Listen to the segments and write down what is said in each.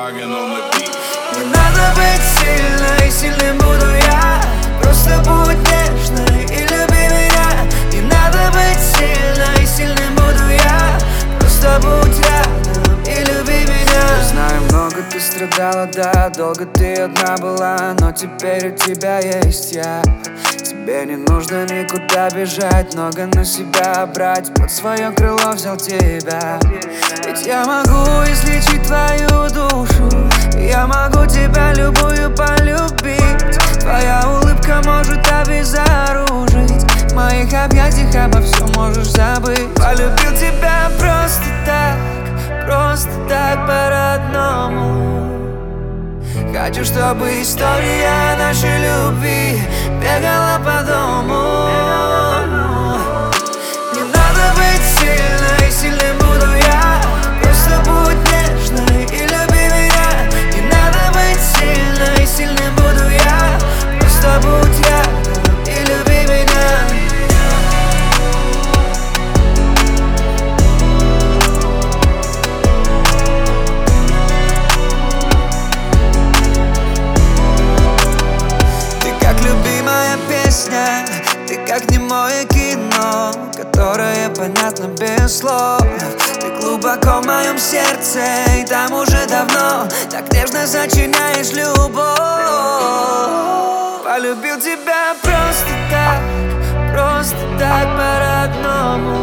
Volkswagen on the beat. Не надо быть сильной, сильным буду я. Просто будь нежной и люби меня. Не надо быть сильной, сильным буду я. Просто будь рядом и люби меня. Я знаю, много ты страдала, да, долго ты одна была, но теперь у тебя есть я. Тебе не нужно никуда бежать, много на себя брать, под свое крыло взял тебя. Ведь я могу излечить твою душу, я могу тебя любую полюбить. Твоя улыбка может обезоружить, в моих объятиях обо всем можешь забыть. Полюбил тебя просто так по-родному. Хочу, чтобы история нашей любви бегала по дому. Не надо быть сильной, сильным буду я. Просто будь нежной и люби меня. Не надо быть сильной, сильным буду я. Просто будь рядом и люби меня. Ты как немое кино, которое понятно без слов. Ты глубоко в моем сердце, и там уже давно так нежно сочиняешь любовь. Полюбил тебя просто так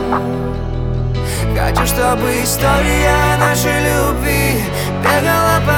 по-родному. Хочу, чтобы история нашей любви бегала по